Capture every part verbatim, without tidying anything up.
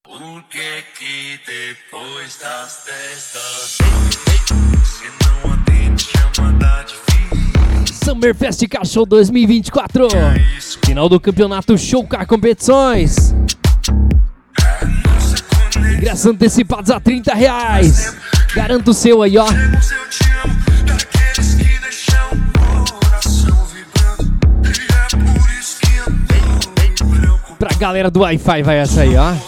Por que que depois das festas você não atende chamada difícil? Summerfest Cachorro dois mil e vinte e quatro. Final do campeonato Show Car Competições. Ingressos antecipados a trinta reais. Garanta o seu aí, ó. Pra galera do Wi-Fi vai essa aí, ó.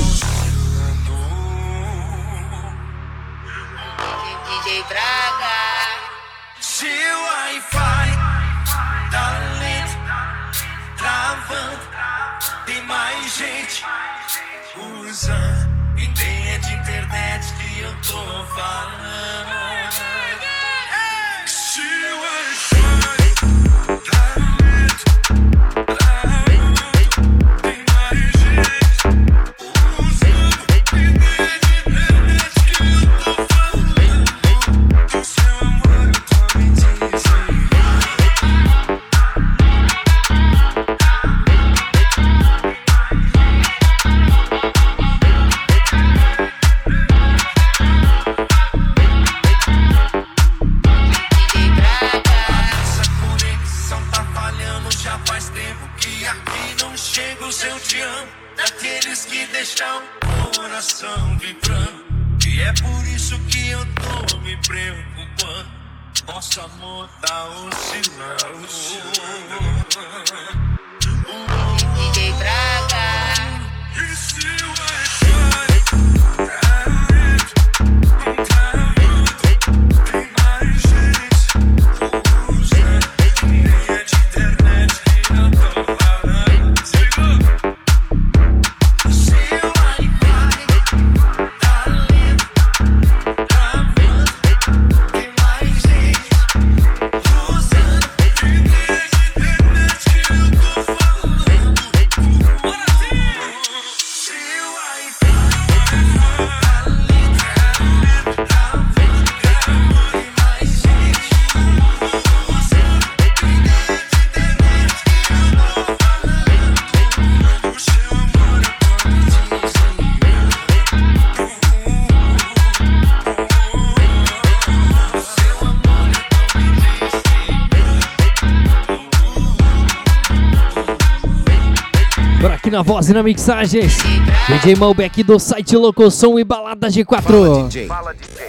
D J Braga. Se o Wi-Fi tá lento, travando, tem mais gente usando. E tem é de internet que eu tô falando. Se o Wi-Fi tá lento, travando, tem mais gente usando. E tem é de internet que eu tô falando. Do seu amor eu tô mentindo. Eu te amo, daqueles que deixam o coração vibrando. E é por isso que eu tô me preocupando. Nosso amor tá oscilando. D J Braga. E se o Wi-Fi tá lento, travando, tem mais gente usando. E é de internet que eu tô falando. Aqui na voz e na mixagem, D J Malbec do site Locosom e Balada G quatro. Fala, D J.